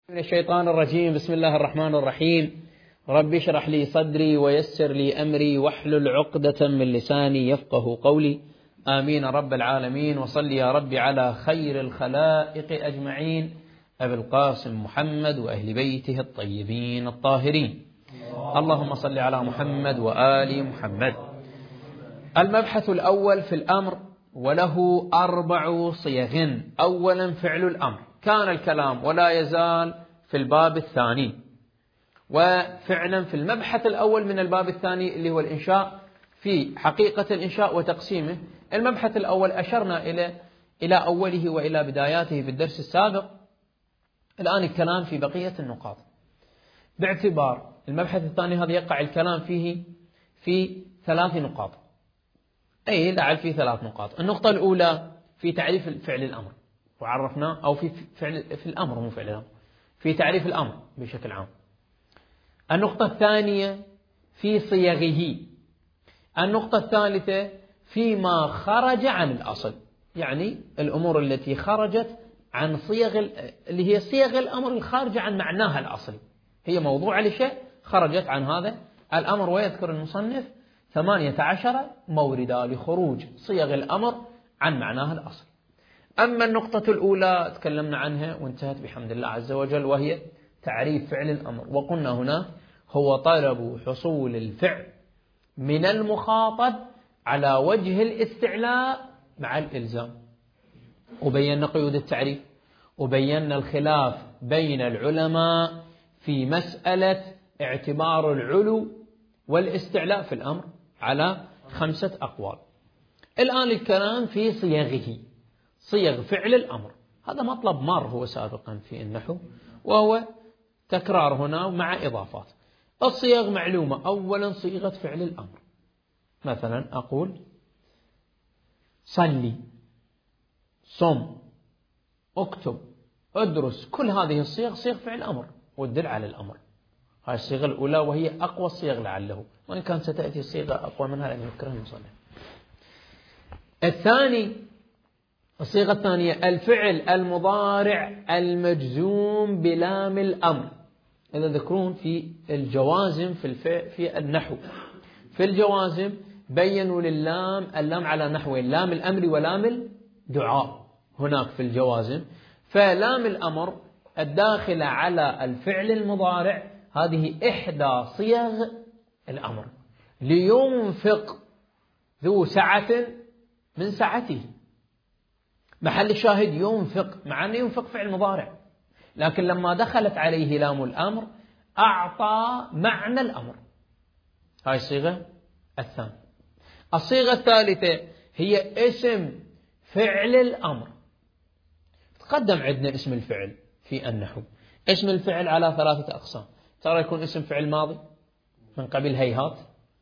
من الشيطان الرجيم. بسم الله الرحمن الرحيم. رب اشرح لي صدري ويسر لي أمري واحلل عقدة من لساني يفقه قولي. آمين رب العالمين. وصل يا رب على خير الخلائق أجمعين، أبي القاسم محمد وأهل بيته الطيبين الطاهرين. اللهم صل على محمد وآل محمد. المبحث الأول في الأمر، وله 4 صيغ. أولا فعل الأمر، كان الكلام ولا يزال في الباب الثاني، وفعلا في المبحث الأول من الباب الثاني اللي هو الإنشاء، في حقيقة الإنشاء وتقسيمه. المبحث الأول أشرنا إلى أوله وإلى بداياته في الدرس السابق. الآن الكلام في بقية النقاط، باعتبار المبحث الثاني هذا يقع الكلام فيه في 3 نقاط، أي لعل في 3 نقاط. النقطة الأولى في تعريف فعل الأمر، وعرفنا أو في الأمر، مو فعل الأمر، في تعريف الأمر بشكل عام. النقطة الثانية في صيغه. النقطة الثالثة فيما خرج عن الأصل، يعني الأمور التي خرجت عن صيغ اللي هي صيغ الأمر الخارجة عن معناها الأصلي، هي موضوع لشيء خرجت عن هذا الأمر. ويذكر المصنف 18 موردا لخروج صيغ الأمر عن معناها الأصلي. أما النقطة الأولى تكلمنا عنها وانتهت بحمد الله عز وجل، وهي تعريف فعل الأمر. وقلنا هنا هو طلب حصول الفعل من المخاطب على وجه الاستعلاء مع الإلزام. وبينا قيود التعريف، وبينا الخلاف بين العلماء في مسألة اعتبار العلو والاستعلاء في الأمر على 5 أقوال. الآن الكلام في صيغه، صيغ فعل الأمر. هذا مطلب مر هو سابقا في النحو، وهو تكرار هنا مع إضافات. الصيغ معلومة. أولا صيغة فعل الأمر، مثلا أقول صلي، صم، اكتب، ادرس. كل هذه الصيغ صيغ فعل الأمر وتدل على الأمر. هاي الصيغة الأولى وهي أقوى الصيغ لعله، وإن كان ستأتي صيغة أقوى منها لأن يذكرها المصنف. الصيغة الثانية الفعل المضارع المجزوم بلام الأمر. إذا ذكرون في الجوازم في النحو، في الجوازم بينوا اللام على نحوين: لام الأمر ولام الدعاء. هناك في الجوازم فلام الأمر الداخلة على الفعل المضارع هذه إحدى صيغ الأمر. لينفق ذو سعة من سعته، محل الشاهد ينفق، مع أنه ينفق فعل مضارع، لكن لما دخلت عليه لام الأمر أعطى معنى الأمر. هاي الصيغة الثانية. الصيغة الثالثة هي اسم فعل الأمر. تقدم عندنا اسم الفعل في النحو. اسم الفعل على 3 أقسام. ترى يكون اسم فعل ماضي من قبيل هيهات،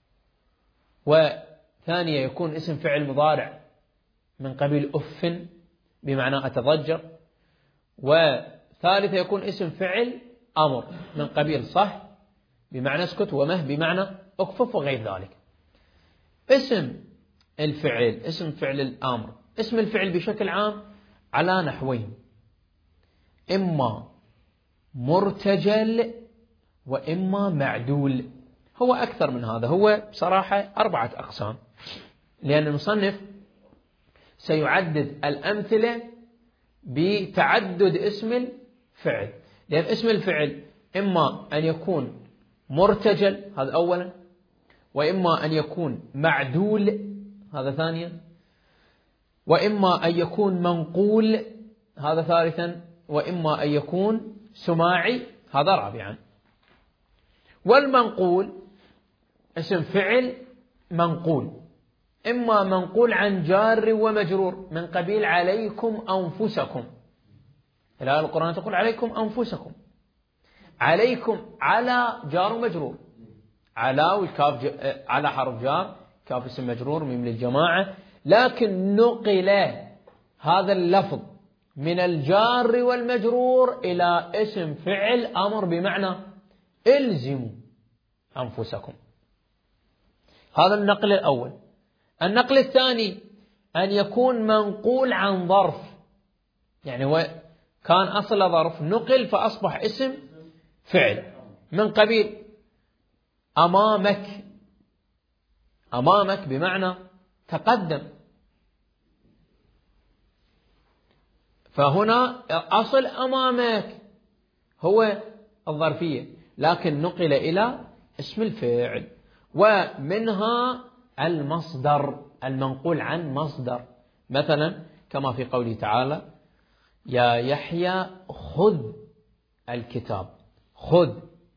وثانية يكون اسم فعل مضارع من قبيل أف بمعنى أتضجر، وثالثة يكون اسم فعل أمر من قبيل صح بمعنى اسكت، ومه بمعنى أكفف، وغير ذلك. اسم الفعل، اسم فعل الأمر، اسم الفعل بشكل عام على نحوين: إما مرتجل وإما معدول. هو أكثر من هذا، هو بصراحة 4 أقسام، لأن المصنف سيعدد الأمثلة بتعدد اسم الفعل. لأن اسم الفعل إما أن يكون مرتجل، هذا أولا، وإما أن يكون معدول، هذا ثانيا، وإما أن يكون منقول، هذا ثالثا، وإما أن يكون سماعي، هذا رابعا. والمنقول اسم فعل منقول، إما منقول عن جار ومجرور من قبيل عليكم أنفسكم. الآية القرآن تقول عليكم أنفسكم. عليكم على جار ومجرور، على والكاف على حرف جار، كاف اسم مجرور، ميم للجماعة، لكن نقل هذا اللفظ من الجار والمجرور إلى اسم فعل أمر بمعنى إلزموا أنفسكم. هذا النقل الأول. النقل الثاني أن يكون منقول عن ظرف، يعني هو كان أصل ظرف نقل فأصبح اسم فعل من قبيل أمامك. أمامك بمعنى تقدم، فهنا أصل أمامك هو الظرفية، لكن نقل إلى اسم الفعل. ومنها المصدر المنقول عن مصدر، مثلا كما في قوله تعالى يا يحيى خذ الكتاب. خذ،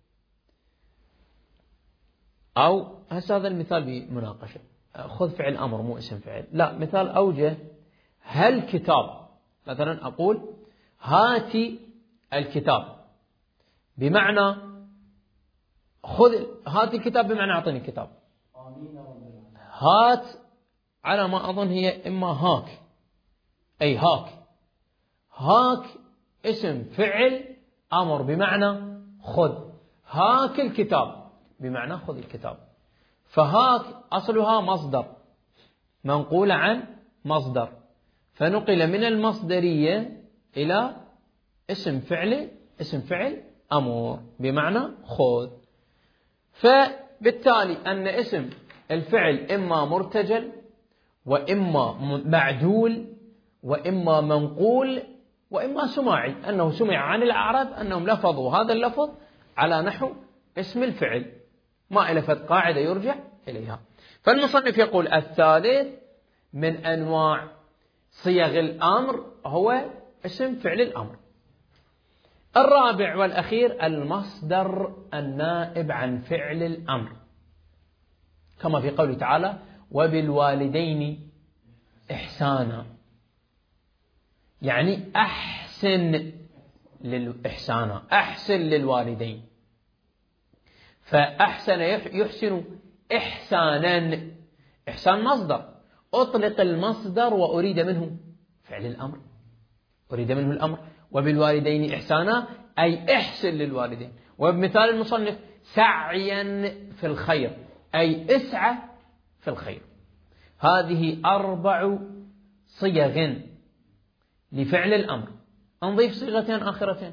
أو هذا المثال بمناقشة، خذ فعل أمر مو اسم فعل، لا مثال أوجه. هل كتاب، مثلا أقول هاتي الكتاب بمعنى خذ، هاتي الكتاب بمعنى أعطني الكتاب. هات على ما أظن هي إما هاك، أي هاك. هاك اسم فعل أمر بمعنى خذ، هاك الكتاب بمعنى خذ الكتاب. فهاك أصلها مصدر منقول عن مصدر، فنقل من المصدرية إلى اسم فعل أمر بمعنى خذ. فبالتالي أن اسم الفعل إما مرتجل وإما معدول وإما منقول وإما سماعي، أنه سمع عن الأعراب أنهم لفظوا هذا اللفظ على نحو اسم الفعل، ما إلفت قاعدة يرجع إليها. فالمصنف يقول الثالث من أنواع صيغ الأمر هو اسم فعل الأمر. الرابع والأخير المصدر النائب عن فعل الأمر، كما في قوله تعالى وبالوالدين إحسانا، يعني أحسن للإحسان، أحسن للوالدين. فأحسن يحسن إحسانا، إحسان مصدر، أطلق المصدر وأريد منه فعل الأمر، أريد منه الأمر. وبالوالدين إحسانا أي إحسن للوالدين. وبمثال المصنف سعيا في الخير أي اسعى في الخير. هذه 4 صيغ لفعل الأمر. نضيف صيغتين آخرتين.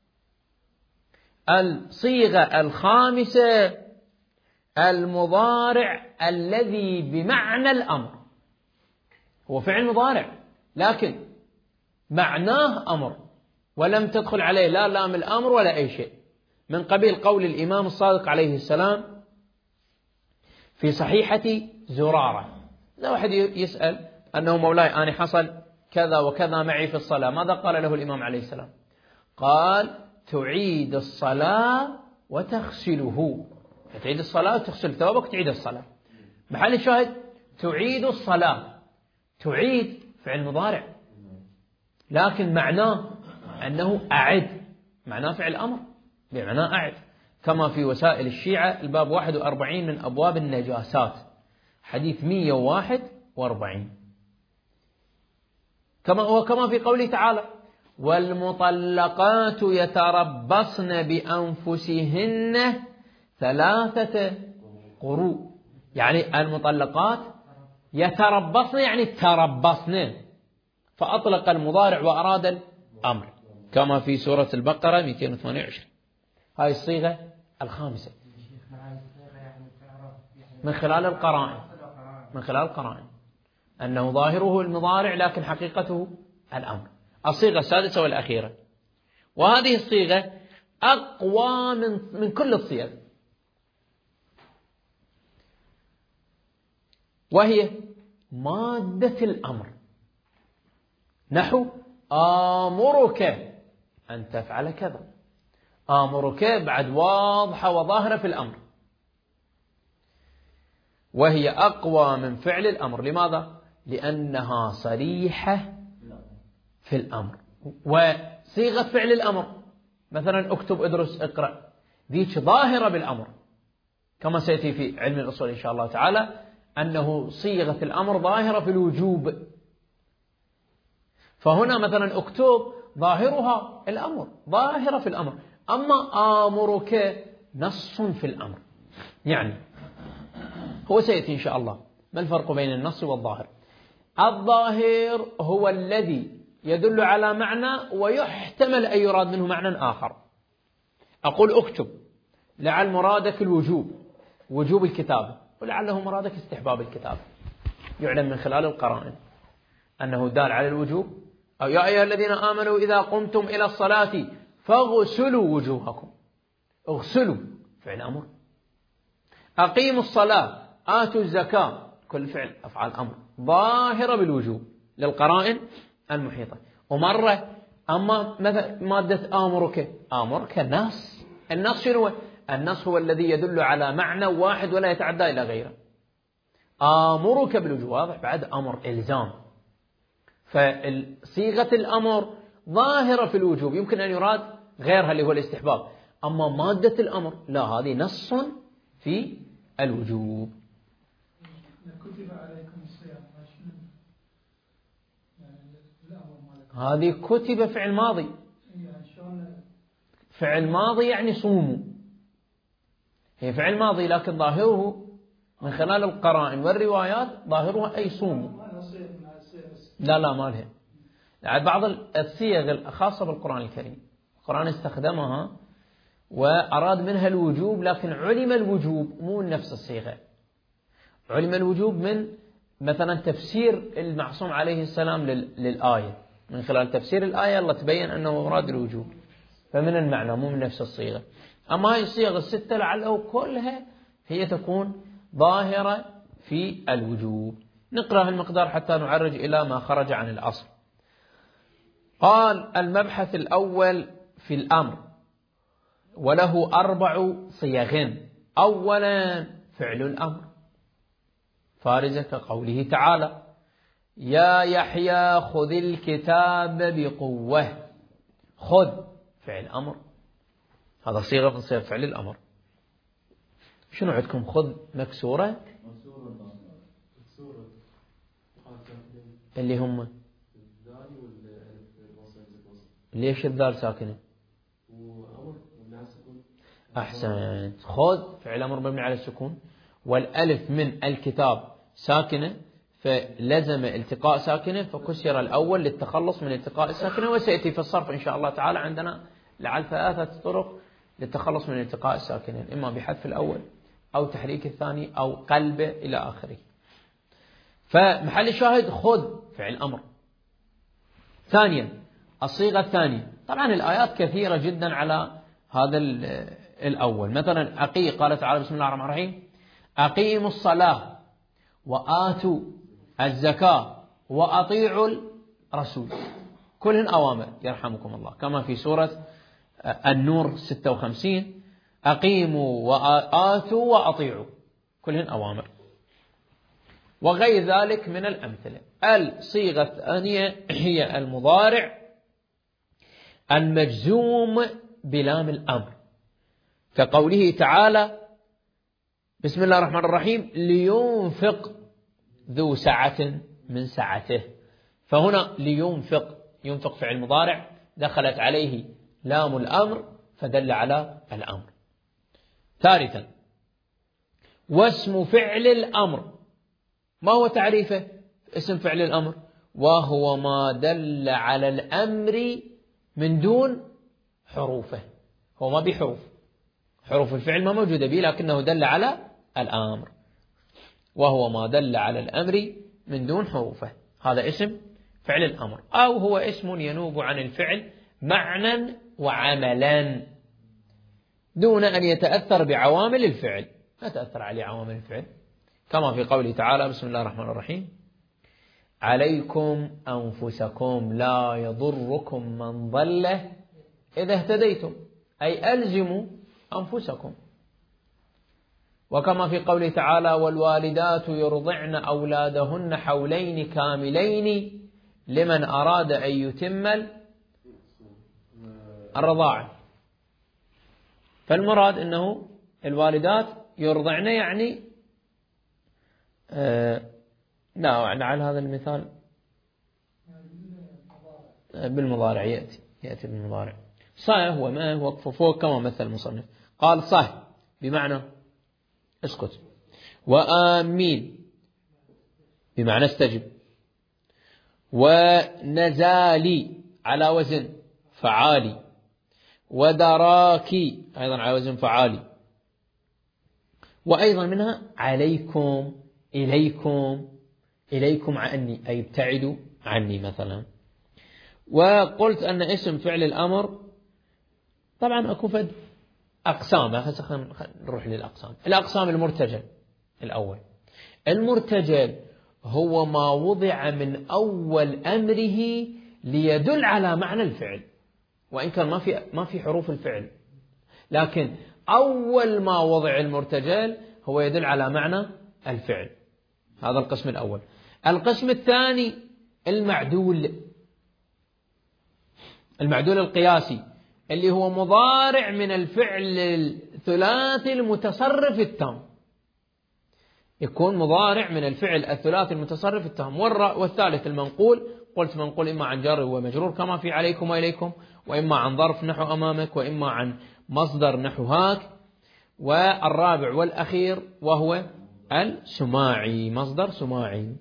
الصيغة الخامسة المضارع الذي بمعنى الأمر، هو فعل مضارع لكن معناه أمر ولم تدخل عليه لا لام الأمر ولا أي شيء، من قبيل قول الإمام الصادق عليه السلام في صحيحة زرارة. إذا واحد يسأل أنه مولاي أنا حصل كذا وكذا معي في الصلاة، ماذا قال له الإمام عليه السلام؟ قال تعيد الصلاة وتغسله، تعيد الصلاة وتغسل ثوبك تعيد الصلاة. محل الشاهد تعيد الصلاة، تعيد فعل مضارع لكن معناه أنه أعد، معناه فعل أمر بمعنى أعد، كما في وسائل الشيعة الباب 41 من أبواب النجاسات حديث 141. كما في قوله تعالى والمطلقات يتربصن بأنفسهن 3 قروء، يعني المطلقات يتربصن يعني تربصن، فأطلق المضارع وأراد الأمر، كما في سورة البقرة 228. هاي الصيغة الخامسة من خلال القرائن أنه ظاهره المضارع لكن حقيقته الأمر. الصيغة السادسة والأخيرة، وهذه الصيغة أقوى من كل الصيغ، وهي مادة الأمر، نحو آمرك أن تفعل كذا. آمرك بعد واضحة وظاهرة في الأمر، وهي أقوى من فعل الأمر. لماذا؟ لأنها صريحة في الأمر. وصيغة فعل الأمر مثلا اكتب ادرس اقرأ، ذيك ظاهرة بالأمر، كما سيأتي في علم الأصول إن شاء الله تعالى أنه صيغة الأمر ظاهرة في الوجوب. فهنا مثلا اكتب ظاهرها الأمر، ظاهرة في الأمر. أما آمرك نص في الأمر، يعني هو سيأتي إن شاء الله ما الفرق بين النص والظاهر. الظاهر هو الذي يدل على معنى ويحتمل أن يراد منه معنى آخر. أقول اكتب، لعل مرادك الوجوب، وجوب الكتابة، ولعله مرادك استحباب الكتابة. يعلم من خلال القرائن أنه دال على الوجوب. أو يا أيها الذين آمنوا إذا قمتم إلى الصلاة فاغسلوا وجوهكم. اغسلوا فعل أمر. أقيموا الصلاة، آتوا الزكاة، كل فعل أفعال أمر ظاهرة بالوجوب للقرائن المحيطة. ومرة أما مثل مادة آمرك النص. النص شنو هو؟ النص هو الذي يدل على معنى واحد ولا يتعدى إلى غيره. آمرك بالوجوب واضح، بعد أمر إلزام، فصيغة الأمر ظاهرة في الوجوب، يمكن أن يراد غيرها اللي هو الاستحباب. أما مادة الأمر لا، هذه نص في الوجوب. كتب عليكم الصيام، هذه كتب فعل ماضي. فعل ماضي يعني صوموا، هي فعل ماضي لكن ظاهره من خلال القرائن والروايات ظاهرها أي صوموا. لا ما لها. يعني بعض الصيغ الخاصة بالقرآن الكريم القرآن استخدمها وأراد منها الوجوب، لكن علم الوجوب مو من نفس الصيغة. علم الوجوب من مثلا تفسير المعصوم عليه السلام للآية، من خلال تفسير الآية الله تبين أنه مراد الوجوب، فمن المعنى مو من نفس الصيغة. أما هاي الصيغ الستة لعله كلها هي تكون ظاهرة في الوجوب. نقرأ المقدار حتى نعرج إلى ما خرج عن الأصل. قال: المبحث الأول في الأمر وله 4 صيغ. أولا فعل الأمر فارزة كقوله تعالى: يا يحيى خذ الكتاب بقوة. خذ فعل أمر، هذا صيغة من صيغ فعل الأمر. شنو عندكم؟ خذ مكسورة اللي هم ليش الذال ساكنة؟ أحسن. خذ فعل أمر مبني على السكون، والألف من الكتاب ساكنة، فلزم التقاء ساكنة، فكسر الأول للتخلص من التقاء الساكنة. وسيأتي في الصرف إن شاء الله تعالى عندنا لعل 3 طرق للتخلص من التقاء الساكنة، إما بحذف الأول أو تحريك الثاني أو قلبه إلى آخره. فمحل الشاهد خذ فعل أمر. ثانيا الصيغة الثانية، طبعا الآيات كثيرة جدا على هذا الأول. مثلا قال تعالى: بسم الله الرحمن الرحيم: أقيموا الصلاة وآتوا الزكاة وأطيعوا الرسول. كلهن أوامر يرحمكم الله، كما في سورة النور 56: أقيموا وآتوا وأطيعوا، كلهن أوامر. وغير ذلك من الأمثلة. الصيغة الثانية هي المضارع المجزوم بلام الأمر، كقوله تعالى: بسم الله الرحمن الرحيم: لينفق ذو سعة من سعته. فهنا لينفق، ينفق فعل مضارع دخلت عليه لام الأمر فدل على الأمر. ثالثا واسم فعل الأمر، ما هو تعريفه؟ اسم فعل الأمر: وهو ما دل على الأمر من دون حروفه. هو ما بحروف، حروف الفعل ما موجودة به، لكنه دل على الأمر. وهو ما دل على الأمر من دون حروفه، هذا اسم فعل الأمر. أو هو اسم ينوب عن الفعل معنى وعملا دون أن يتأثر بعوامل الفعل، ما تأثر عليه عوامل الفعل، كما في قوله تعالى: بسم الله الرحمن الرحيم: عليكم أنفسكم لا يضركم من ضل إذا اهتديتم، أي ألزموا أنفسكم. وكما في قوله تعالى: والوالدات يرضعن أولادهن حولين كاملين لمن أراد أن يتم الرضاعة. فالمراد أنه الوالدات يرضعن يعني لا، لعل هذا المثال بالمضارع يأتي بالمضارع. صح وما هو فوق كما مثل المصنف، قال صح بمعنى اسكت، وآمين بمعنى استجب، ونزالي على وزن فعالي، ودراكي أيضا على وزن فعالي، وأيضا منها عليكم، إليكم، إليكم عني أي ابتعدوا عني مثلا. وقلت أن اسم فعل الأمر طبعا أكو فد أقسام، خلينا نروح للأقسام. الأقسام المرتجل الأول، المرتجل هو ما وضع من أول أمره ليدل على معنى الفعل، وإن كان ما في حروف الفعل، لكن أول ما وضع المرتجل هو يدل على معنى الفعل. هذا القسم الأول. القسم الثاني المعدول القياسي، اللي هو مضارع من الفعل الثلاثي المتصرف التام، يكون مضارع من الفعل الثلاثي المتصرف التام. والثالث المنقول، قلت منقول إما عن جار ومجرور كما في عليكم وإليكم، وإما عن ظرف نحو أمامك، وإما عن مصدر نحو هاك. والرابع والأخير وهو السماعي، مصدر سماعي.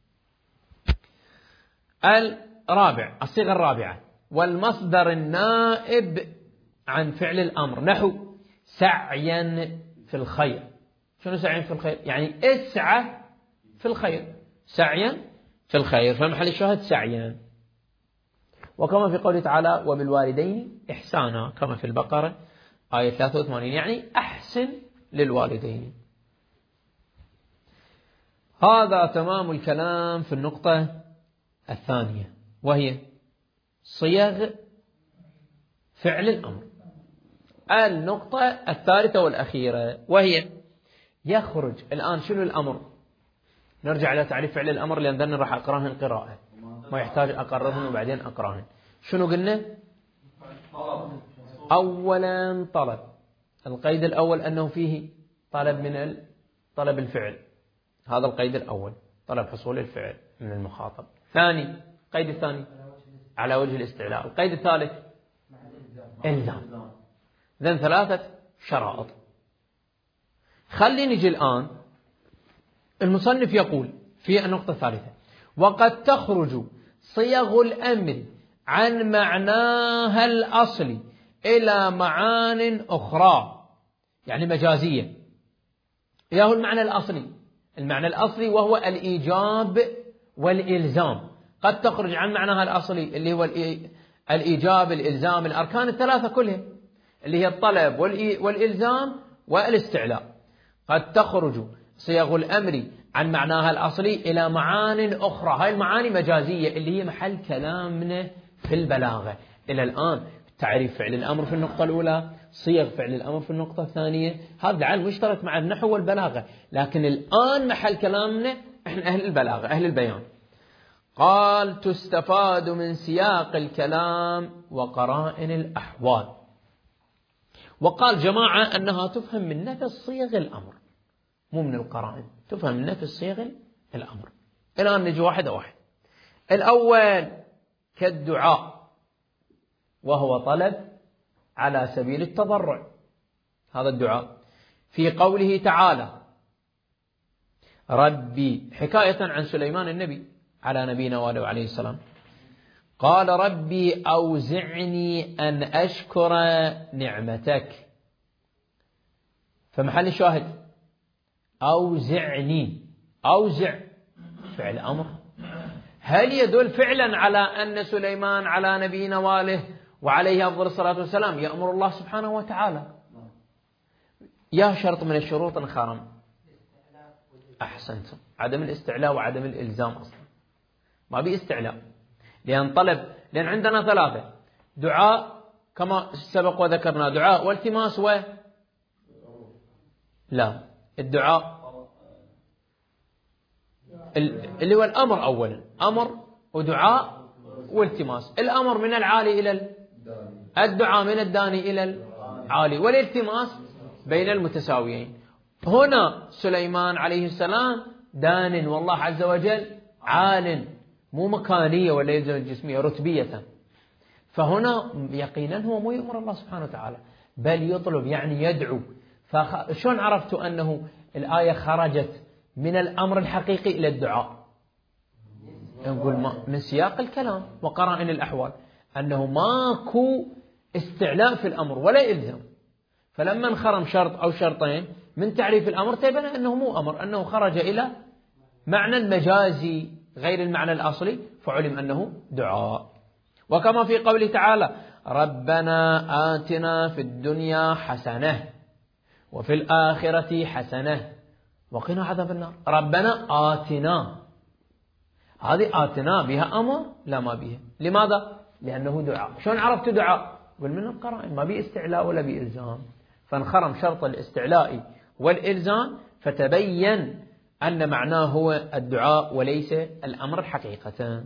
الرابع، الصيغة الرابعة، والمصدر النائب عن فعل الأمر، نحو سعيا في الخير. شنو سعيا في الخير؟ يعني اسعى في الخير، سعيا في الخير، فمحل الشاهد سعيا. وكما في قوله تعالى وبالوالدين إحسانا، كما في البقرة آية 83، يعني أحسن للوالدين. هذا تمام الكلام في النقطة الثانية، وهي صيغ فعل الأمر. النقطة الثالثة والأخيرة وهي يخرج الآن شنو الأمر. نرجع إلى تعريف فعل الأمر لأنني راح أقراهن قراءة، ما يحتاج أقررهن وبعدين أقراهن. شنو قلنا؟ أولا طلب، القيد الأول أنه فيه طلب من طلب الفعل، هذا القيد الأول، طلب حصول الفعل من المخاطب. ثاني، القيد الثاني على وجه الاستعلاء. القيد الثالث إلزام. ذن ثلاثة شرائط. خلي نجي الآن، المصنف يقول في النقطة الثالثة وقد تخرج صيغ الأمر عن معناها الأصلي إلى معان أخرى، يعني مجازية. إياه المعنى الأصلي، المعنى الأصلي وهو الإيجاب والإلزام. قد تخرج عن معناها الأصلي اللي هو الإيجاب، الإلزام، الأركان الثلاثة كلها اللي هي الطلب والإلزام والاستعلاء. قد تخرج صيغ الأمر عن معناها الأصلي إلى معان أخرى، هاي المعاني مجازية اللي هي محل كلامنا في البلاغة. إلى الآن تعريف فعل الأمر في النقطة الأولى، صيغ فعل الأمر في النقطة الثانية، هذا علم مشترك مع النحو والبلاغة. لكن الآن محل كلامنا إحنا أهل البلاغة، أهل البيان. قال تستفاد من سياق الكلام وقرائن الأحوال. وقال جماعة أنها تفهم من نفس صيغ الأمر، مو من القرائن، تفهم من نفس صيغ الأمر. الآن نجي واحد واحد. الأول كالدعاء، وهو طلب على سبيل التضرع، هذا الدعاء. في قوله تعالى ربي، حكاية عن سليمان النبي على نبينا وآله عليه السلام، قال ربي أوزعني أن أشكر نعمتك. فمحل الشاهد أوزعني، أوزع فعل أمر. هل يدل فعلا على أن سليمان على نبينا وآله وعليه أفضل الصلاة والسلام يأمر الله سبحانه وتعالى؟ يا شرط من الشروط انخرم. أحسنتم، عدم الاستعلاء وعدم الإلزام أصلا، ما بي استعلاء، لأن طلب، لأن عندنا ثلاثة: دعاء كما سبق وذكرنا، دعاء والتماس لا، الدعاء اللي هو الأمر أولا، أمر ودعاء والتماس. الأمر من العالي إلى الدعاء من الداني إلى العالي، والالتماس بين المتساويين. هنا سليمان عليه السلام دان، والله عز وجل عال، مو مكانية ولا يلزم الجسمية، رتبية. فهنا يقينا هو مو يأمر الله سبحانه وتعالى، بل يطلب، يعني يدعو. فشون عرفت أنه الآية خرجت من الأمر الحقيقي إلى الدعاء؟ نقول من سياق الكلام وقرائن الأحوال أنه ماكو استعلاء في الأمر ولا إلزام. فلما انخرم شرط أو شرطين من تعريف الأمر تبين أنه مو أمر، أنه خرج إلى معنى المجازي غير المعنى الأصلي، فعلم أنه دعاء. وكما في قوله تعالى: ربنا آتنا في الدنيا حسنة وفي الآخرة حسنة وقنا عذاب النار. ربنا آتنا، هذه آتنا بها أمر؟ لا، ما بها. لماذا؟ لأنه دعاء. شلون عرفت دعاء؟ قل من القرائن، ما بي استعلاء ولا بي إلزام، فانخرم شرط الاستعلاء والإلزام فتبين أن معناه هو الدعاء وليس الأمر حقيقة.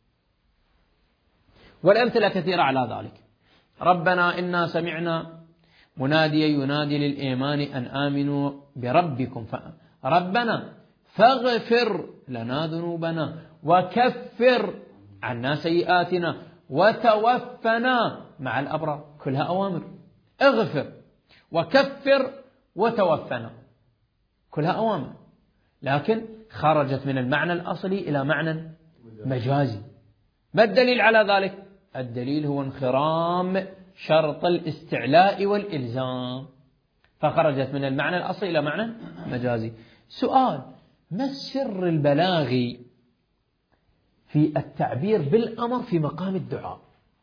والأمثلة كثيرة على ذلك. ربنا إنا سمعنا مناديا ينادي للإيمان أن آمنوا بربكم ربنا فاغفر لنا ذنوبنا وكفر عنا سيئاتنا وتوفنا مع الأبرار. كلها أوامر. اغفر وكفر وتوفنا، كلها أوامر، لكن خرجت من المعنى الأصلي إلى معنى مجازي. ما الدليل على ذلك؟ الدليل هو انخرام شرط الاستعلاء والإلزام، فخرجت من المعنى الأصلي إلى معنى مجازي. سؤال: ما السر البلاغي في التعبير بالأمر في مقام الدعاء؟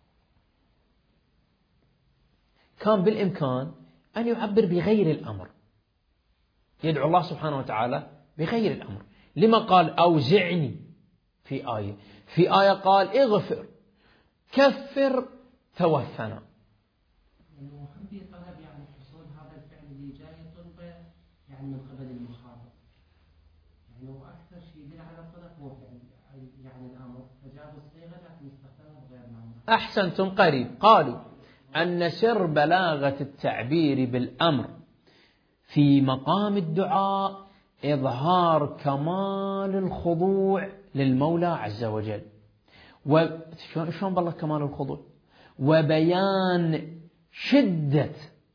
كان بالإمكان أن يعبر بغير الأمر، يدعو الله سبحانه وتعالى بغير الأمر. لما قال أوزعني في آية؟ في آية قال اغفر كفر توفنا. في طلب يعني حصول هذا الفعل اللي جاي يطلب يعني من قبل المخاطب، يعني هو أكثر شيء يدل على الطلب هو يعني الأمر، فجابوا الصيغة لكن استخدمها بغير معنى. أحسنتم، قريب. قالوا أن سر بلاغة التعبير بالأمر في مقام الدعاء إظهار كمال الخضوع للمولى عز وجل. شلون بالله كمال الخضوع؟ وبيان شدة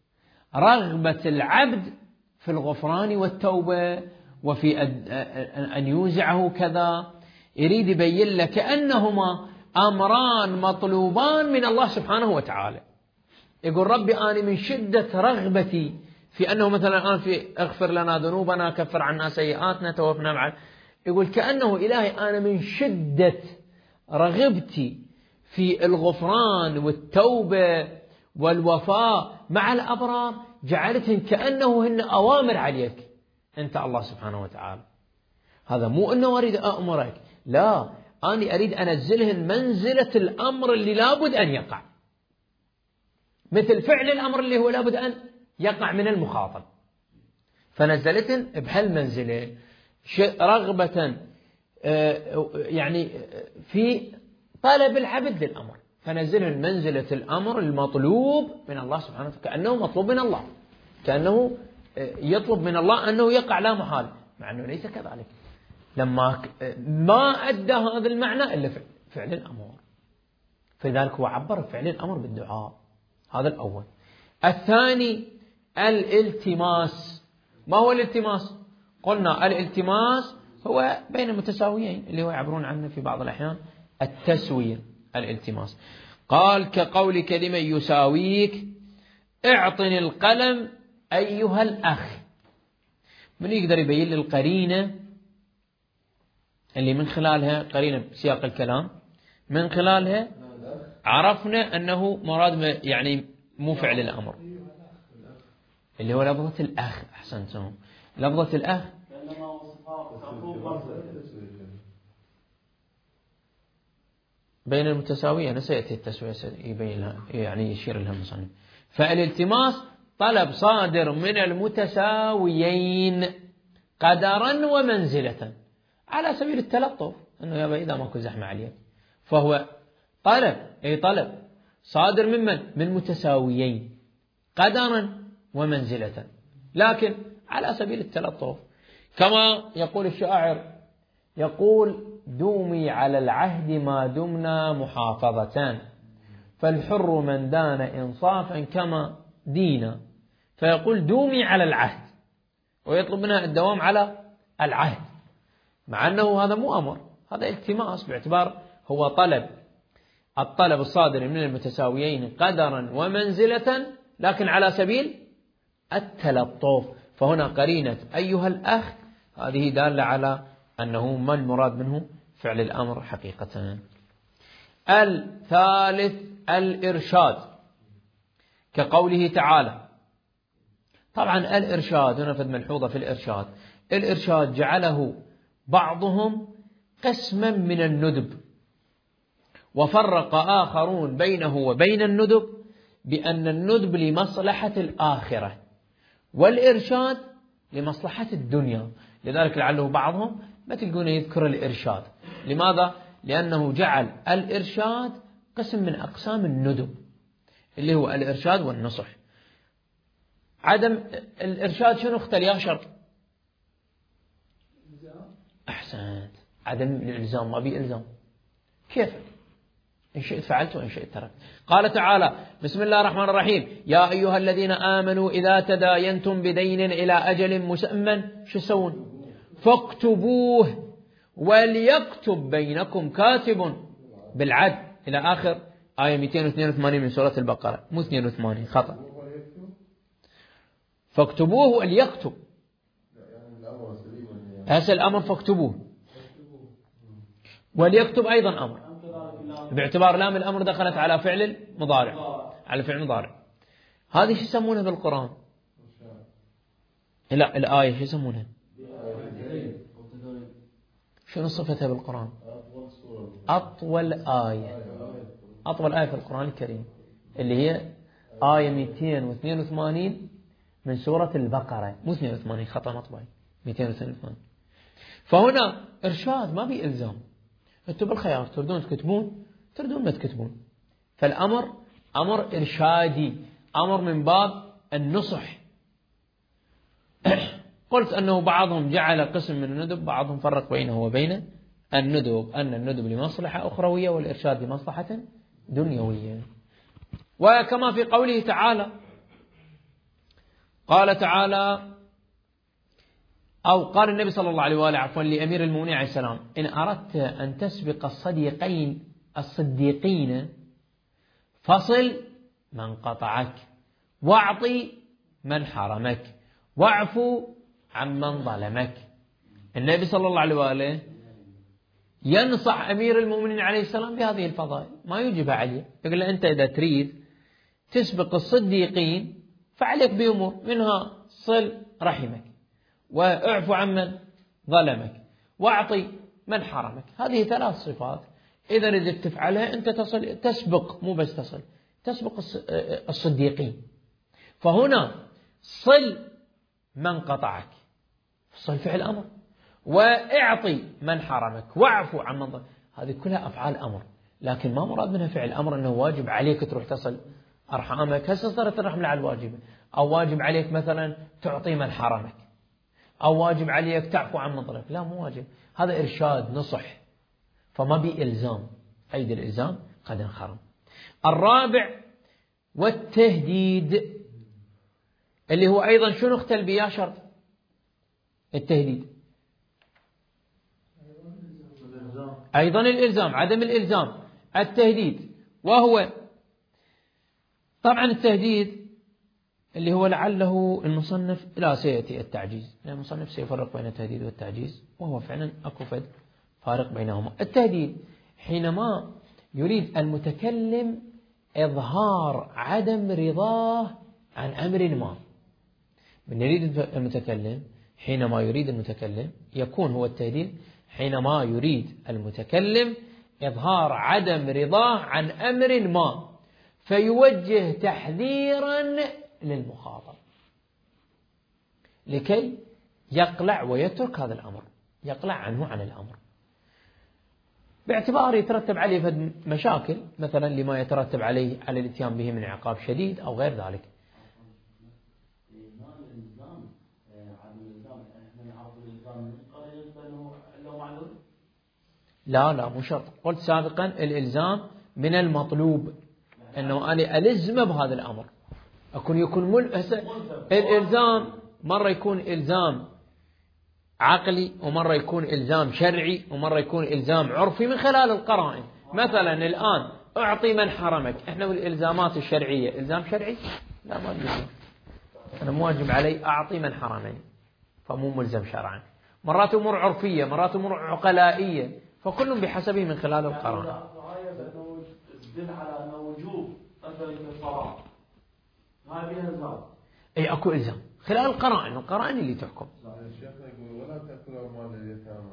رغبة العبد في الغفران والتوبة وفي أن يوزعه كذا. يريد يبين لك كأنهما أمران مطلوبان من الله سبحانه وتعالى. يقول ربي أنا من شدة رغبتي في أنه مثلا الآن في اغفر لنا ذنوبنا كفر عنا سيئاتنا توفنا مع، يقول كأنه إلهي أنا من شدة رغبتي في الغفران والتوبة والوفاء مع الأبرار جعلتهن كأنه هن أوامر عليك أنت الله سبحانه وتعالى. هذا مو أنه أريد أأمرك، لا، أنا أريد أنزلهن منزلة الأمر اللي لابد أن يقع، مثل فعل الأمر اللي هو لابد أن يقع من المخاطب، فنزلتهن بهالمنزلة رغبة يعني في طلب العبد للأمر، فنزلهن منزلة الأمر المطلوب من الله سبحانه وتعالى، كأنه مطلوب من الله، كأنه يطلب من الله أنه يقع لا محال، مع أنه ليس كذلك. لما ما أدى هذا المعنى إلا فعل الأمر، فلذلك هو عبر فعل الأمر بالدعاء. هذا الأول. الثاني الالتماس. ما هو الالتماس؟ قلنا الالتماس هو بين المتساويين اللي هو يعبرون عنه في بعض الأحيان التسوية. الالتماس قال كقول كلمة يساويك اعطني القلم أيها الأخ. من يقدر يبين لي القرينة اللي من خلالها قرينة سياق الكلام من خلالها عرفنا أنه مراد يعني مو فعل الأمر، اللي هو لفظة الأخ. أحسنتم، لفظة الأخ بين المتساوية. أنا سيأتي التسوية يبين يعني يشير لها المصنف. فالالتماس طلب صادر من المتساويين قدرا ومنزلة على سبيل التلطف، أنه يا إذا ماكو زحمة عليك، فهو طلب، أي طلب صادر من متساويين قدرا ومنزلة، لكن على سبيل التلطف. كما يقول الشاعر، يقول دومي على العهد ما دمنا محافظة، فالحر من دان إنصافا كما دينا. فيقول دومي على العهد، ويطلب منها الدوام على العهد، مع أنه هذا مو أمر، هذا التماس باعتبار هو الطلب الصادر من المتساويين قدرا ومنزلة، لكن على سبيل التلطف. فهنا قرينة أيها الأخ هذه دالة على أنه ما المراد منه فعل الأمر حقيقة. الثالث الإرشاد، كقوله تعالى. طبعا الإرشاد هنا فد ملحوظة في الإرشاد، الإرشاد جعله بعضهم قسما من الندب، وفرق آخرون بينه وبين الندب بأن الندب لمصلحة الآخرة والإرشاد لمصلحة الدنيا. لذلك لعله بعضهم ما تلقونه يذكر الإرشاد. لماذا؟ لأنه جعل الإرشاد قسم من أقسام الندب اللي هو الإرشاد والنصح. عدم الإرشاد شنو اختل يا شرط؟ أحسنت، عدم الإلزام، ما بي إلزام. كيف؟ إن شئت فعلت وإن شئت تركت. قال تعالى بسم الله الرحمن الرحيم يا أيها الذين آمنوا إذا تداينتم بدين إلى أجل مسمى شو تسوون؟ فاكتبوه وليكتب بينكم كاتب بالعدل إلى آخر آية 282 من سورة البقرة، مو 82 خطأ. فاكتبوه وليكتب، هذا الأمر فاكتبوه، وليكتب أيضا أمر باعتبار لام الأمر دخلت على فعل مضارع، على فعل مضارع. هذه شو يسمونها بالقرآن؟ لا الآية شو يسمونها؟ شنو صفتها بالقرآن؟ أطول آية، أطول آية في القرآن الكريم اللي هي آية 282 من سورة البقرة، مو 82 خطأ مطبعي 282. فهنا إرشاد ما بي إلزام، أنتم بالخيار تردون تكتبون تردون ما تكتبون. فالأمر أمر إرشادي، أمر من باب النصح. قلت أنه بعضهم جعل قسم من الندب، بعضهم فرق بينه وبين الندب، أن الندب لمصلحة أخروية والإرشاد لمصلحة دنيوية. وكما في قوله تعالى، قال تعالى أو قال النبي صلى الله عليه وآله عفوا لأمير المؤمنين عليه السلام إن أردت أن تسبق الصديقين فصل من قطعك واعطي من حرمك واعفو عمن ظلمك. النبي صلى الله عليه وآله ينصح أمير المؤمنين عليه السلام بهذه الفضائل، ما يجب عليه، يقول له أنت إذا تريد تسبق الصديقين فعليك بأمور، منها صل رحمك واعفو عمن ظلمك واعطي من حرمك. هذه 3 صفات إذا ردت تفعلها أنت تصل، تسبق، مو بس تصل، تسبق الصديقين. فهنا صل من قطعك، صل فعل أمر، واعطي من حرمك واعفو عمن ظلمك، هذه كلها أفعال أمر، لكن ما مراد منها فعل أمر أنه واجب عليك تروح تصل أرحامك. هسه صارت الرحمة على الواجب، أو واجب عليك مثلا تعطي من حرمك، أو واجب عليك تعفو عن من ظلمك، لا مو واجب، هذا إرشاد نصح، فما بي إلزام، أيدي الإلزام قد انخرم. الرابع والتهديد، اللي هو أيضا شنو اختل بيا شرط التهديد؟ أيضا الإلزام، عدم الإلزام، التهديد. وهو طبعا التهديد اللي هو لعله المصنف لا سيأتي التعجيز، لأن المصنف سيفرق بين التهديد والتعجيز، وهو فعلا أكو فارق بينهما. التهديد حينما يريد المتكلم إظهار عدم رضاه عن أمر ما. من يريد المتكلم، حينما يريد المتكلم يكون هو التهديد حينما يريد المتكلم إظهار عدم رضاه عن أمر ما، فيوجه تحذيرا للمخاطب لكي يقلع ويترك هذا الأمر، يقلع عنه عن الأمر، باعتبار يترتب عليه مشاكل، مثلا لما يترتب عليه على الاتيان به من عقاب شديد أو غير ذلك. لا مو شرط، قلت سابقا الإلزام من المطلوب، أنه أنا ألزم بهذا الأمر، يكون الإلزام مرة يكون إلزام عقلي ومرة يكون إلزام شرعي ومرة يكون إلزام عرفي من خلال القرائن. مثلا الآن أعطي من حرمك، إحنا بالإلزامات الشرعية إلزام شرعي؟ لا، ما بيلزم. أنا مواجب علي أعطي من حرمني، فمو ملزم شرعا. مرات أمور عرفية، مرات أمور عقلائية، فكل بحسبه من خلال القرائن. الآية بأنه تدل على أنه وجوب مثلا الصلاة، هذه إلزام. أي أكو إلزام خلال القرائن، القرائن اللي تحكم. الشيخ يقول ولا تأكلوا أموال اليتامى.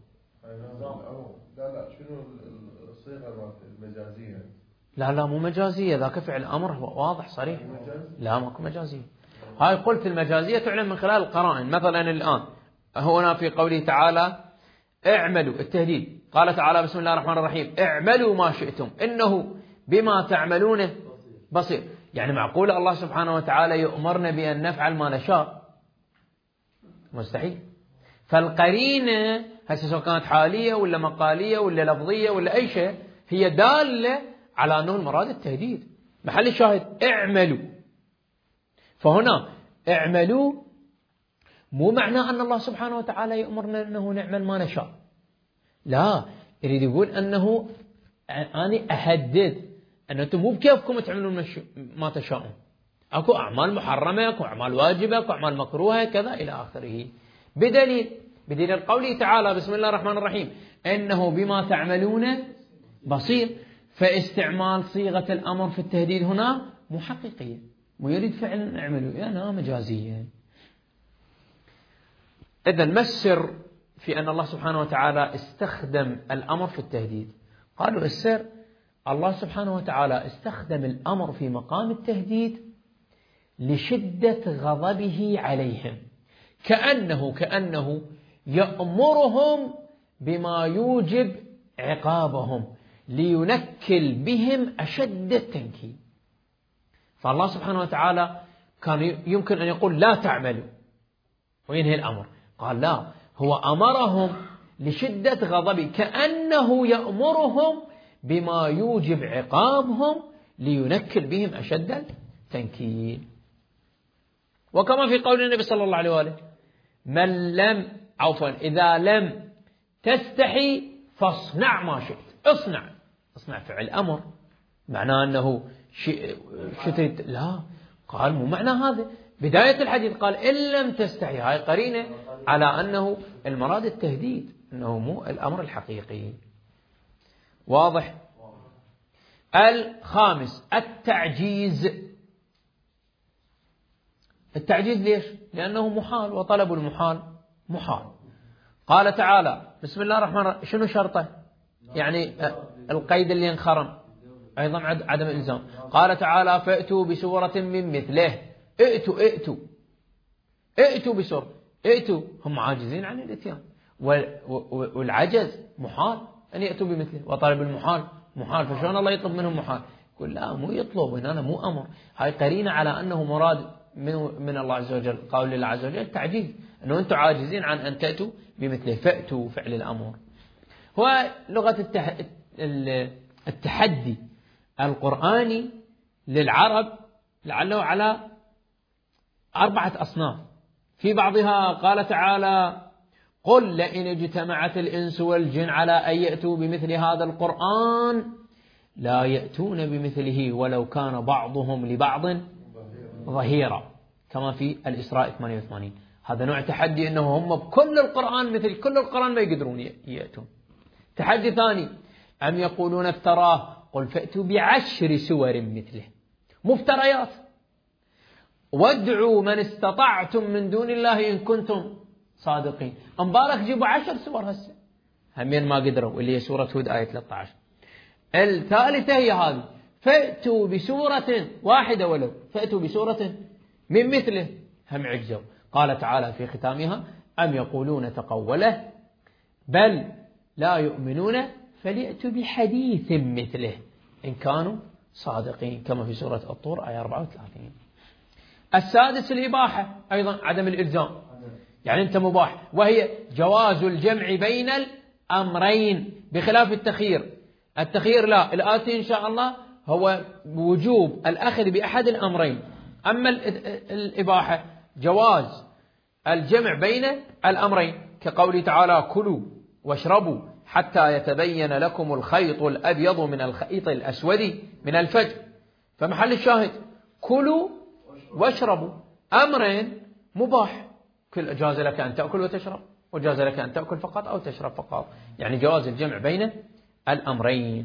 لا شنو الصيغة المجازية؟ لا مو مجازية، ذاك فعل أمر واضح صريح. لا ماكو مجازية. هاي قلت المجازية تعلم من خلال القرائن. مثلا الآن هنا في قوله تعالى اعملوا التهديد، قال تعالى بسم الله الرحمن الرحيم اعملوا ما شئتم إنه بما تعملون بصير. يعني معقول الله سبحانه وتعالى يؤمرنا بأن نفعل ما نشاء؟ مستحيل. فالقرينة هسه سواء كانت حالية ولا مقالية ولا لفظية ولا أي شيء هي دالة على أنه المراد التهديد. محل الشاهد اعملوا. فهنا اعملوا مو معناه أن الله سبحانه وتعالى يأمرنا أنه نعمل ما نشاء، لا، يريد يقول أنه أنا أهدد أن أنتم مو بكيفكم تعملون ما تشاءون. أكو أعمال محرمة، أكو أعمال واجبة، أكو أعمال مكروهة كذا إلى آخره. بدليل قوله تعالى بسم الله الرحمن الرحيم إنه بما تعملون بصير. فاستعمال صيغة الأمر في التهديد هنا مو حقيقية، مو يريد فعلا اعملوا، يعني مجازية. إذن ما السر في أن الله سبحانه وتعالى استخدم الأمر في التهديد؟ قالوا السر الله سبحانه وتعالى استخدم الأمر في مقام التهديد لشدة غضبه عليهم، كأنه يأمرهم بما يوجب عقابهم لينكل بهم أشد التنكيل. فالله سبحانه وتعالى كان يمكن أن يقول لا تعملوا وينهي الأمر، قال لا، هو أمرهم لشدة غضبه كأنه يأمرهم بما يوجب عقابهم لينكل بهم أشد التنكيل. وكما في قول النبي صلى الله عليه وآله إذا لم تستحي فاصنع ما شئت. اصنع فعل أمر، معناه أنه شتيت، لا، قال مو معنى هذا. بداية الحديث قال إن لم تستحي، هاي قرينة على أنه المراد التهديد، أنه مو الأمر الحقيقي. واضح؟ الخامس التعجيز ليش؟ لأنه محال، وطلب المحال محال. قال تعالى بسم الله الرحمن الرحيم، شنو شرطه؟ يعني القيد اللي انخرم أيضا عدم الإلزام. قال تعالى فأتوا بسورة من مثله. ائتوا بسورة. ائتوا، هم عاجزين عن الاتيان، والعجز محال أن يأتوا بمثله، وطلب المحال محال. فشون الله يطلب منهم محال؟ يقول لا، مو يطلب هنا، مو أمر. هاي قرينة على أنه مراد من الله عز وجل. قول الله عز وجل تعجيز، أنه أنتم عاجزين عن أن تأتوا بمثله، فأتوا فعل الأمر. هو لغة التحدي القرآني للعرب لعله على 4 أصناف. في بعضها قال تعالى قل لئن اجتمعت الإنس والجن على أن يأتوا بمثل هذا القرآن لا يأتون بمثله ولو كان بعضهم لبعض ظهيرا، كما في الإسراء 88. هذا نوع تحدي، أنه هم بكل القرآن مثل كل القرآن ما يقدرون يأتون. تحدي ثاني أم يقولون افتراه قل فأتوا ب10 سور مثله، مفتريات. وادعوا من استطعتم من دون الله إن كنتم صادقين. مبارك جيبوا 10 سور هسه، همين ما قدروا، اللي هي سورة هود آية 13. الثالثة هي هذه، فأتوا بسورة واحدة ولو، فأتوا بسورة من مثله، هم عجزوا. قال تعالى في ختامها أم يقولون تقوله بل لا يؤمنون فليأتوا بحديث مثله إن كانوا صادقين، كما في سورة الطور آية 34. السادس الإباحة، أيضا عدم الإلزام، يعني أنت مباح، وهي جواز الجمع بين الأمرين بخلاف التخيير. التخيير لا، الآتي إن شاء الله هو وجوب الأخذ بأحد الأمرين. أما الإباحة جواز الجمع بين الأمرين. كقوله تعالى كلوا واشربوا حتى يتبين لكم الخيط الأبيض من الخيط الأسود من الفجر. فمحل الشاهد كلوا واشربوا أمرين مباح، كل جاز لك أن تأكل وتشرب، وجاز لك أن تأكل فقط أو تشرب فقط، يعني جواز الجمع بين الأمرين.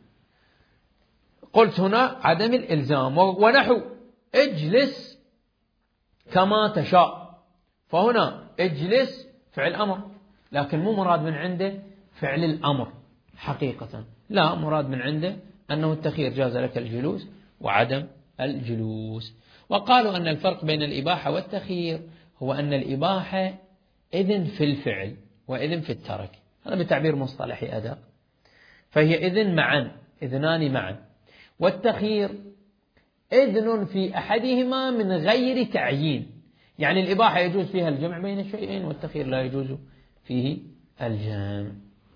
قلت هنا عدم الإلزام. ونحو اجلس كما تشاء، فهنا اجلس فعل أمر، لكن مو مراد من عنده فعل الأمر حقيقة، لا، مراد من عنده أنه التخيير، جاز لك الجلوس وعدم الجلوس. وقالوا أن الفرق بين الإباحة والتخيير هو أن الإباحة إذن في الفعل وإذن في الترك، هذا بتعبير مصطلحي أدق، فهي إذن معا، إذنان معا، والتخيير إذن في أحدهما من غير تعيين، يعني الإباحة يجوز فيها الجمع بين الشيئين، والتخيير لا يجوز فيه الجمع.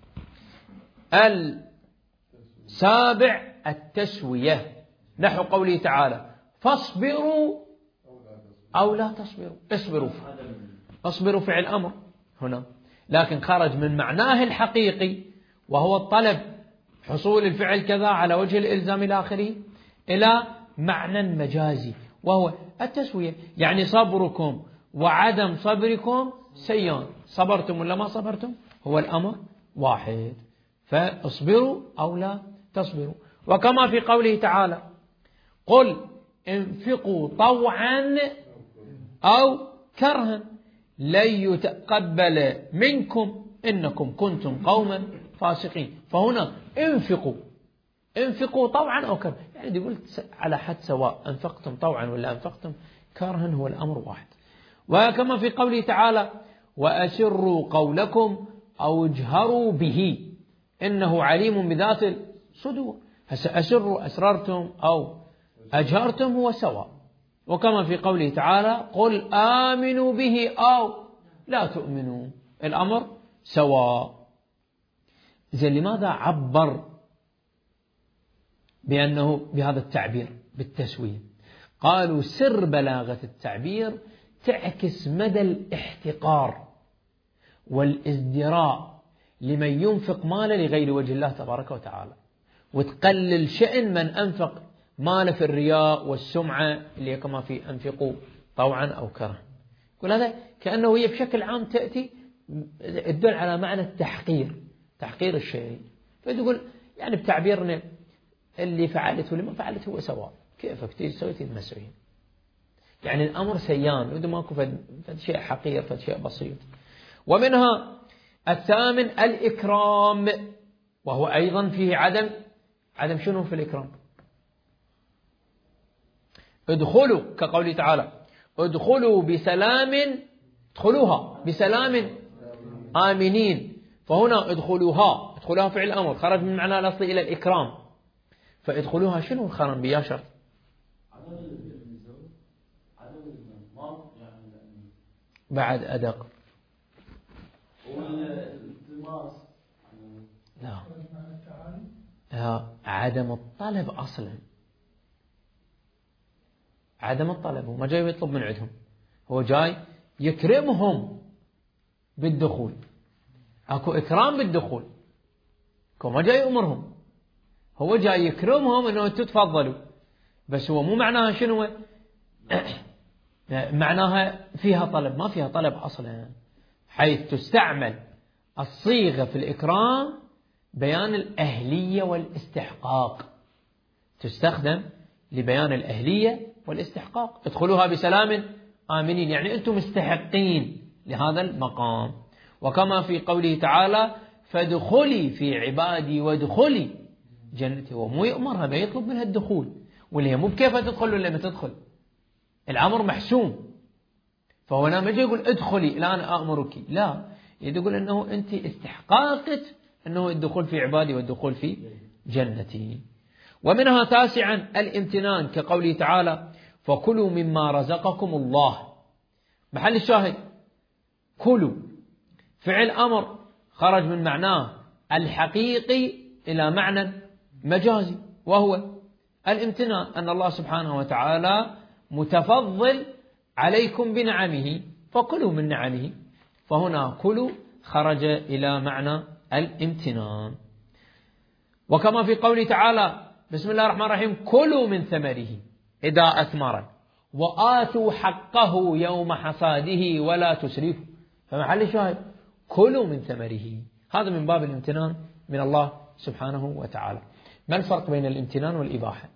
السابع التسوية، نحو قوله تعالى فاصبروا أو لا تصبروا، اصبروا فعل أمر هنا، لكن خرج من معناه الحقيقي وهو الطلب، حصول الفعل كذا على وجه الإلزام إلى آخره، إلى معنى مجازي وهو التسوية، يعني صبركم وعدم صبركم سيان، صبرتم ولا ما صبرتم هو الأمر واحد، فاصبروا أو لا تصبروا. وكما في قوله تعالى قل انفقوا طوعا أو كرها لن يتقبل منكم إنكم كنتم قوما فاسقين، فهنا انفقوا طوعا أو كرها، يعني يقول على حد سواء، أنفقتم طوعا ولا أنفقتم كرها هو الأمر واحد. وكما في قوله تعالى وأسروا قولكم أو اجهروا به إنه عليم بذات الصدور، أسروا أسررتم أو أجهرتم هو سواء. وكما في قوله تعالى قل آمنوا به أو لا تؤمنوا، الأمر سواء. إذن لماذا عبر بأنه بهذا التعبير بالتسوية؟ قالوا سر بلاغة التعبير تعكس مدى الاحتقار والازدراء لمن ينفق ماله لغير وجه الله تبارك وتعالى، وتقلل شأن من أنفق ماله في الرياء والسمعة اللي كما في أنفقوا طوعا أو كرها. يقول هذا كأنه هي بشكل عام تأتي تدل على معنى التحقير، تحقير الشيء، فتقول يعني بتعبيرنا اللي فعلته واللي ما فعلته هو سواء، كيفك تيجي تسوي تمسوين، يعني الأمر سيان، وإذا ماكو فد شيء حقير، فد شيء بسيط. ومنها الثامن الإكرام، وهو أيضا فيه عدم شنو في الإكرام؟ ادخلوا كقوله تعالى ادخلوا بسلام، ادخلوها بسلام آمنين، فهنا ادخلوها فعل الأمر خرج من معنى الأصلي إلى الإكرام، فادخلوها شنو الخرم بيا شرط؟ بعد أدق لا، عدم الطلب أصلا، عدم الطلب، هو ما جاي يطلب من عندهم، هو جاي يكرمهم بالدخول، اكو إكرام بالدخول، ما جاي يأمرهم، هو جاي يكرمهم انه انتم تفضلوا، بس هو مو معناها شنو، معناها فيها طلب، ما فيها طلب أصلا، حيث تستعمل الصيغة في الإكرام بيان الأهلية والاستحقاق، تستخدم لبيان الأهلية والاستحقاق، ادخلوها بسلام آمنين، يعني أنتم مستحقين لهذا المقام. وكما في قوله تعالى فادخلي في عبادي وادخلي جنتي، ومو يأمرها، ما يطلب منها الدخول، واللي هي مو بكيف تدخل ولا ما تدخل، الأمر محسوم، فهو ما يجي يقول ادخلي الآن أأمرك، لا، يقول أنه أنت استحقاقك أنه الدخول في عبادي والدخول في جنتي. ومنها تاسعا الامتنان كقوله تعالى فكلوا مما رزقكم الله، محل الشاهد كلوا فعل أمر خرج من معناه الحقيقي إلى معنى مجازي، وهو الامتنان، أن الله سبحانه وتعالى متفضل عليكم بنعمه فكلوا من نعمه، فهنا كلوا خرج إلى معنى الامتنان. وكما في قوله تعالى بسم الله الرحمن الرحيم كلوا من ثمره إذا أثمر وآتوا حقه يوم حصاده ولا تسرفوا. فمحل الشاهد كلوا من ثمره، هذا من باب الامتنان من الله سبحانه وتعالى. ما الفرق بين الامتنان والإباحة؟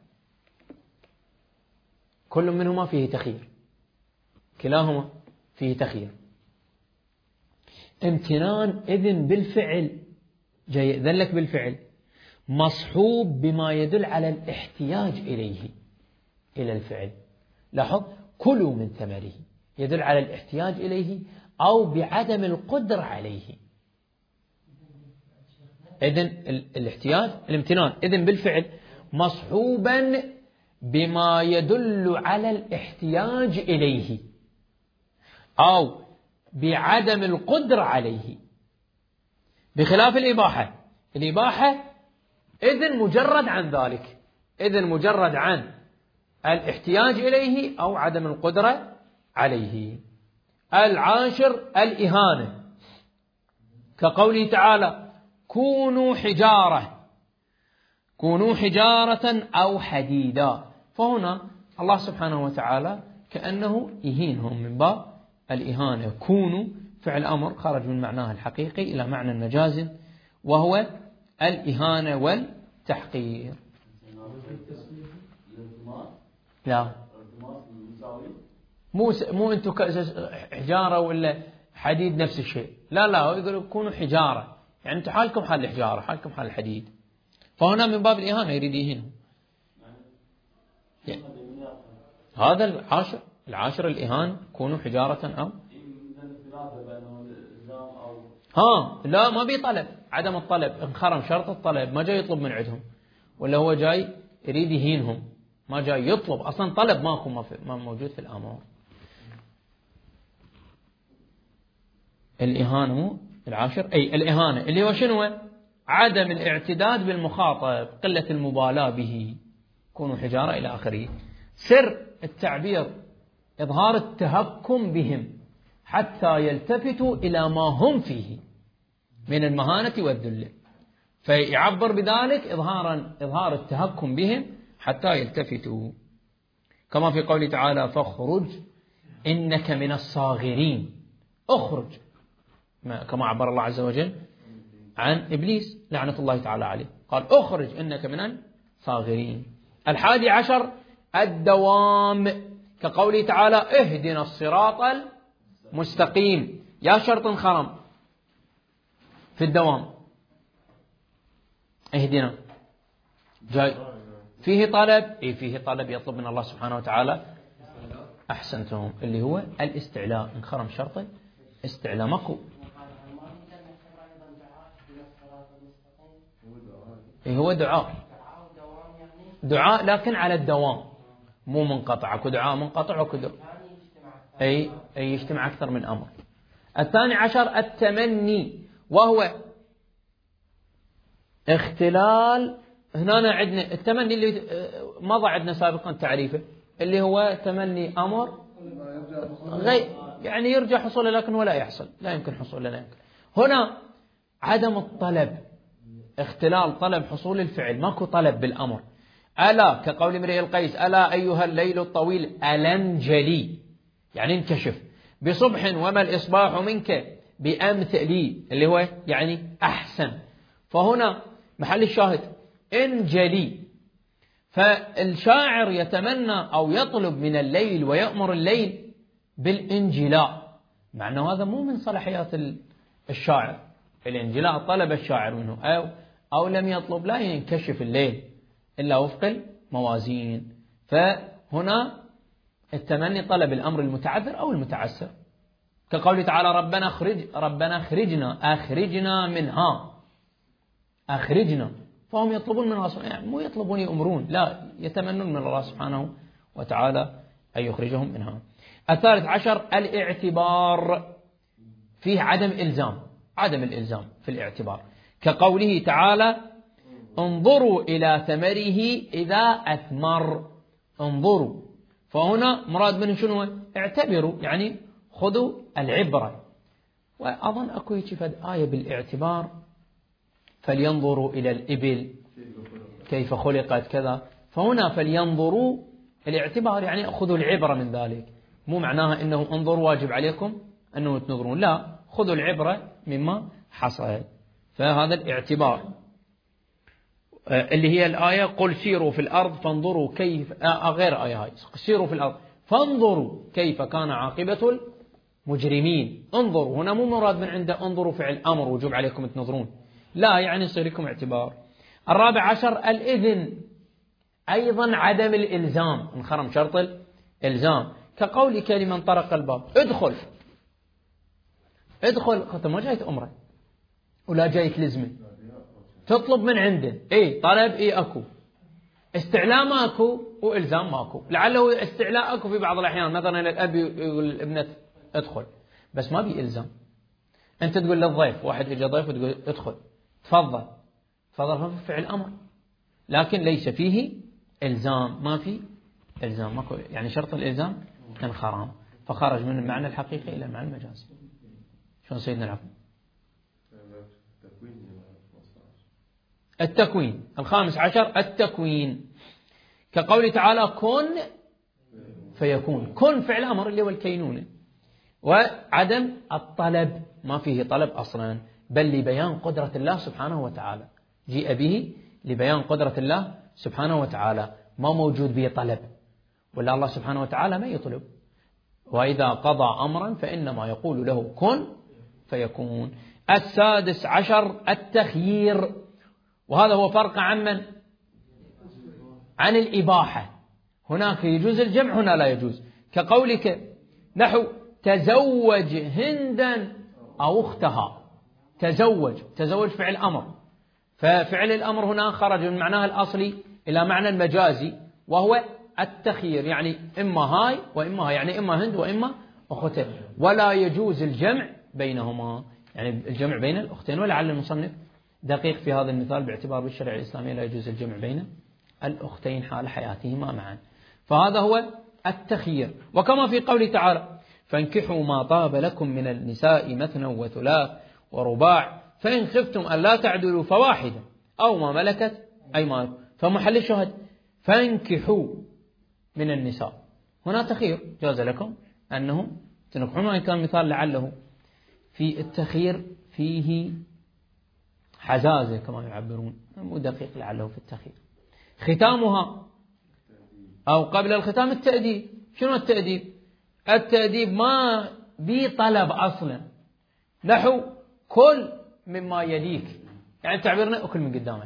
كل منهما فيه تخيير، كلاهما فيه تخيير. امتنان إذن بالفعل، جاي يأذن لك بالفعل مصحوب بما يدل على الاحتياج إليه، إلى الفعل. لاحظ كلوا من ثمره يدل على الاحتياج إليه أو بعدم القدرة عليه. إذن الاحتياج الامتنان إذن بالفعل مصحوبا بما يدل على الاحتياج إليه أو بعدم القدرة عليه، بخلاف الإباحة. الإباحة إذن مجرد عن ذلك، إذن مجرد عن الاحتياج إليه أو عدم القدرة عليه. العاشر الإهانة، كقوله تعالى كونوا حجارة أو حديدا. فهنا الله سبحانه وتعالى كأنه يهينهم من باب الإهانة. كونوا فعل أمر خرج من معناه الحقيقي إلى معنى مجاز وهو الإهانة والتحقير. لا مو أنتم حجارة ولا حديد نفس الشيء، لا يقولوا كونوا حجارة، يعني أنتم حالكم حال الحجارة حالكم حال الحديد. فهنا من باب الإهانة يريد يهينهم. يعني هذا العاشر الإهانة كونوا حجارة أو لا ما بيطلب، عدم الطلب، انخرم شرط الطلب، ما جاي يطلب من عندهم، ولا هو جاي يريد يهينهم، ما جاي يطلب أصلا، طلب ماكو ما موجود في الآمار. الإهانة العاشر أي الإهانة اللي هو شنو؟ عدم الاعتداد بالمخاطب، قلة المبالاة به، كونوا حجارة إلى آخره. سر التعبير إظهار التهكم بهم حتى يلتفتوا إلى ما هم فيه من المهانة والذل، فيعبر بذلك إظهار التهكم بهم حتى يلتفتوا، كما في قوله تعالى فاخرج إنك من الصاغرين. اخرج كما عبر الله عز وجل عن إبليس لعنة الله تعالى عليه، قال اخرج إنك من الصاغرين. 11 الدوام، كقوله تعالى اهدنا الصراط المستقيم. يا شرط خرم في الدوام، اهدنا جاي فيه طلب، فيه طلب يطلب من الله سبحانه وتعالى. أحسنتم، اللي هو الاستعلاء، انخرم شرطه استعلاء ماكو. هو دعاء لكن على الدوام مو منقطع، اكو دعاء منقطع وكو أي يجتمع أكثر من أمر. 12 التمني، وهو اختلال. هنا عندنا التمني اللي مضى عندنا سابقا تعريفه، اللي هو تمني أمر يعني يرجى حصوله لكن ولا يحصل، لا يمكن حصوله، لا يمكن. هنا عدم الطلب، اختلال طلب حصول الفعل، ماكو طلب بالأمر. ألا كقول امرئ القيس ألا أيها الليل الطويل ألنجلي، يعني انكشف بصبح وما الإصباح منك بأمثلي، اللي هو يعني أحسن. فهنا محل الشاهد انجلي. فالشاعر يتمنى أو يطلب من الليل ويأمر الليل بالانجلاء، مع أنه هذا مو من صلاحيات الشاعر. الانجلاء طلب الشاعر منه أو لم يطلب، لا ينكشف الليل إلا وفق الموازين. فهنا التمني طلب الأمر المتعذر أو المتعسر، كقوله تعالى ربنا أخرجنا منها، أخرجنا. فهم يطلبون من الله سبحانه، يعني مو يطلبون يأمرون، لا يتمنون من الله سبحانه وتعالى أن يخرجهم منها. 13 الاعتبار، فيه عدم الإلزام في الاعتبار، كقوله تعالى انظروا إلى ثمره إذا أثمر. انظروا، فهنا مراد منه شنو؟ اعتبروا، يعني خذوا العبرة. وأظن أكو هيك آية بالاعتبار فلينظروا إلى الإبل كيف خلقت كذا. فهنا فلينظروا الاعتبار يعني أخذوا العبرة من ذلك، مو معناها أنه انظروا واجب عليكم أنه تنظرون، لا، خذوا العبرة مما حصل. فهذا الاعتبار اللي هي الآية قل سيروا في الأرض فانظروا كيف، غير آية هاي، سيروا في الأرض فانظروا كيف كان عاقبة المجرمين. انظروا هنا مو مراد من عنده انظروا فعل أمر وجوب عليكم تنظرون، لا، يعني يصير لكم اعتبار. الرابع عشر الإذن، أيضا عدم الإلزام، انخرم شرط الإلزام، كقولك لمن طرق الباب ادخل ادخل، خاطر ما جاي تأمره ولا جاي تلزمه، تطلب من عنده، اي طلب اي اكو، استعلاء ماكو والزام ماكو. لعله استعلاء اكو في بعض الاحيان، مثلا الاب يقول للابنه ادخل، بس ما بي الزام. انت تقول للضيف، واحد اجى ضيف وتقول ادخل تفضل، تفضل فعل امر، لكن ليس فيه الزام، ما في الزام، ماكو يعني شرط الالزام انخرام، فخرج من المعنى الحقيقي الى المعنى المجازي. شلون سيدنا العفو؟ التكوين. الخامس عشر التكوين، كقول تعالى كن فيكون، كن فعل أمر اللي هو الكينونة. وعدم الطلب، ما فيه طلب أصلا، بل لبيان قدرة الله سبحانه وتعالى، جيء به لبيان قدرة الله سبحانه وتعالى، ما موجود به طلب، ولا الله سبحانه وتعالى ما يطلب. وإذا قضى أمرا فإنما يقول له كن فيكون. السادس عشر التخيير، وهذا هو فرق عن من؟ عن الإباحة. هناك يجوز الجمع، هنا لا يجوز، كقولك نحو تزوج هندا أو أختها. تزوج فعل أمر، ففعل الأمر هنا خرج من معناه الأصلي إلى معنى المجازي، وهو التخيير، يعني إما هاي وإما هاي، يعني إما هند وإما أختها، ولا يجوز الجمع بينهما، يعني الجمع بين الأختين. ولعل المصنف دقيق في هذا المثال، باعتبار بالشريعة الإسلامية لا يجوز الجمع بين الأختين حال حياتهما معا. فهذا هو التخيير. وكما في قوله تعالى فانكحوا ما طاب لكم من النساء مثنى وثلاث ورباع فإن خفتم أن لا تعدلوا فواحدة أو ما ملكت أيمانكم. فمحل الشهد فانكحوا من النساء، هنا تخيير، جاز لكم أنهم تنكحون. وإن كان مثال لعله في التخيير فيه حزازة كما يعبرون، مو دقيق لعله في التخيير. ختامها أو قبل الختام التأديب. شنو التأديب؟ التأديب ما بي طلب أصلا، نحو كل مما يليك، يعني تعبيرنا أكل من قدامك،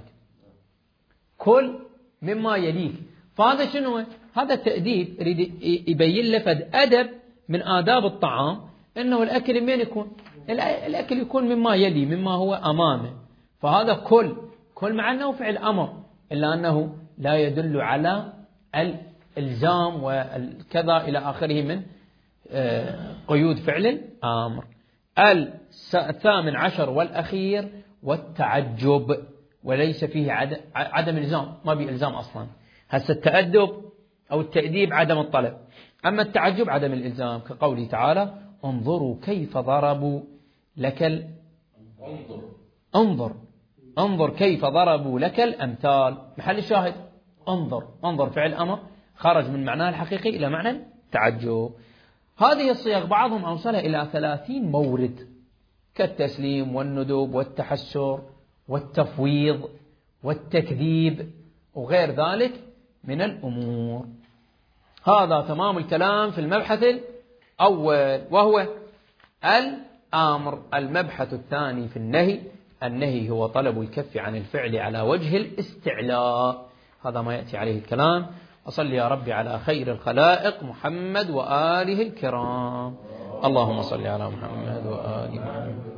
كل مما يليك. فهذا شنو؟ هذا التأديب يريد يبين لفد أدب من آداب الطعام، إنه الأكل من يكون؟ الأكل يكون مما يلي، مما هو أمامه. فهذا كل مع أنه فعل أمر، إلا أنه لا يدل على الإلزام والكذا إلى آخره من قيود فعل الأمر. الثامن عشر والأخير والتعجب، وليس فيه عدم الإلزام، ما بي إلزام أصلا. هسه التأدب أو التأديب عدم الطلب، أما التعجب عدم الإلزام، كقوله تعالى انظروا كيف ضربوا لك انظر كيف ضربوا لك الأمثال. محل الشاهد انظر فعل أمر خرج من معناه الحقيقي إلى معنى التعجب. هذه الصيغ بعضهم أوصلها إلى 30 مورد، كالتسليم والندب والتحسر والتفويض والتكذيب وغير ذلك من الأمور. هذا تمام الكلام في المبحث الأول، وهو الأمر. المبحث الثاني في النهي هو طلب الكف عن الفعل على وجه الاستعلاء. هذا ما يأتي عليه الكلام. أصل يا ربي على خير الخلائق محمد وآله الكرام. اللهم صل على محمد وآل محمد.